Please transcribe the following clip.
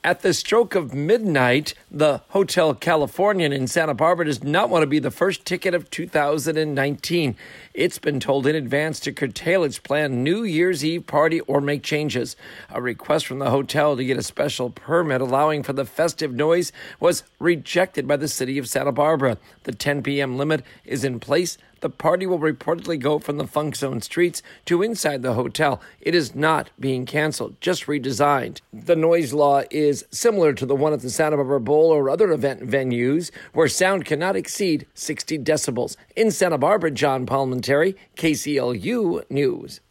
At the stroke of midnight, the Hotel Californian in Santa Barbara does not want to be the first ticket of 2019. It's been told in advance to curtail its planned New Year's Eve party or make changes. A request from the hotel to get a special permit allowing for the festive noise was rejected by the city of Santa Barbara. The 10 p.m. limit is in place. The party will reportedly go from the Funk Zone streets to inside the hotel. It is not being canceled, just redesigned. The noise law is similar to the one at the Santa Barbara Bowl or other event venues where sound cannot exceed 60 decibels. In Santa Barbara, John Palmentary, KCLU News.